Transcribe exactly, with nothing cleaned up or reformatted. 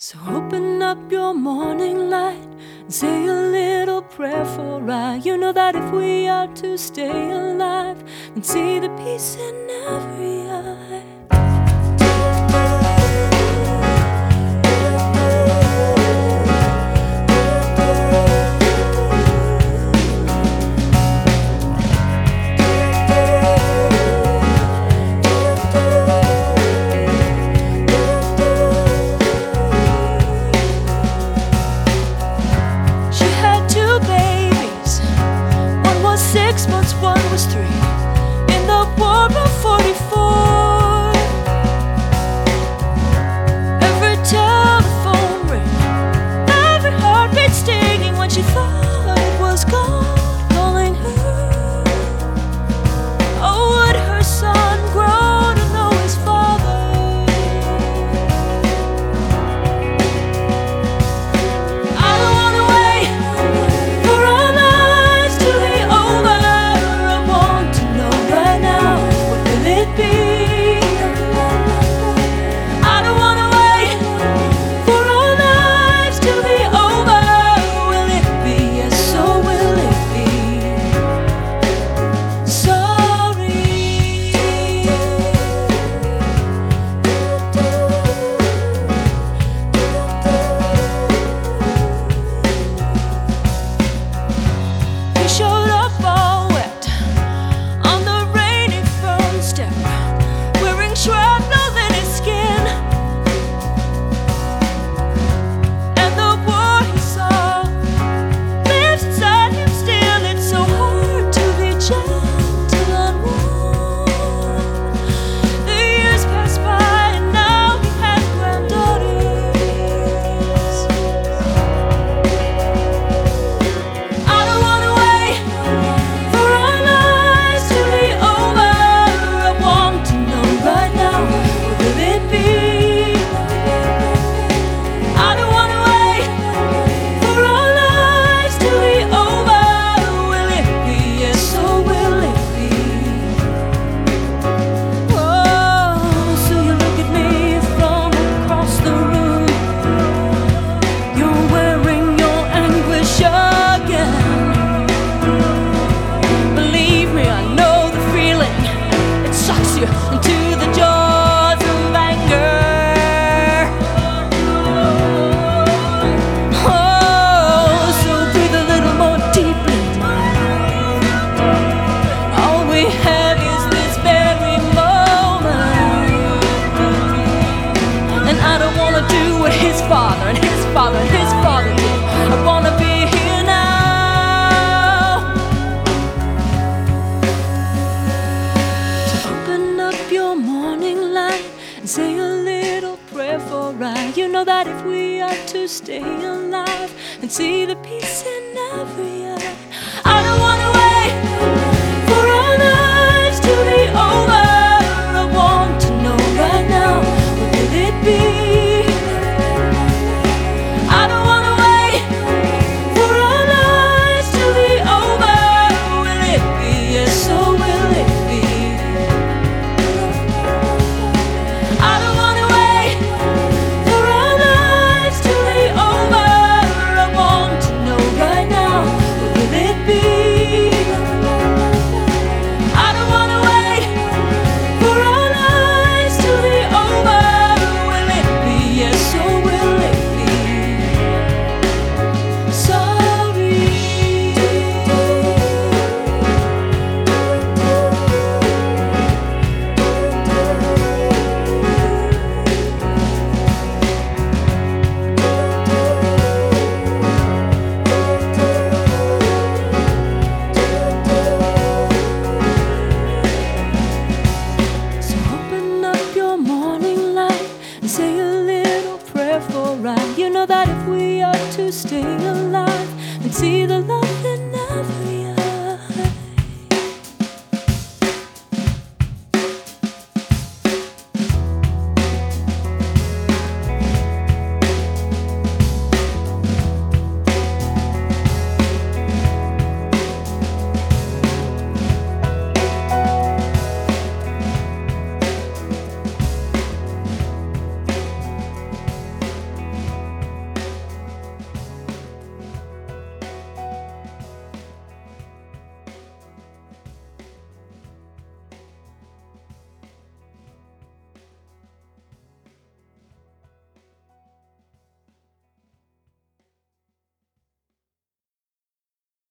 So open up your morning light and say a little prayer for I. You know that if we are to stay alive and see the peace in every eye. Six months, one was three. In the war of forty-four, every telephone ring, every heartbeat stinging when she thought it was gone, calling her. Oh, would her son grow to know his father? I don't wanna wait for our lives to be over. Father and his father and his father did. I wanna be here now. So open up your morning light and say a little prayer for I. You know that if we are to stay alive and see the peace in every eye. I don't wanna wait for our lives to be over. I want to know right now, what will it be? Say a little prayer for I. You know that if we are to stay alive and see the love in every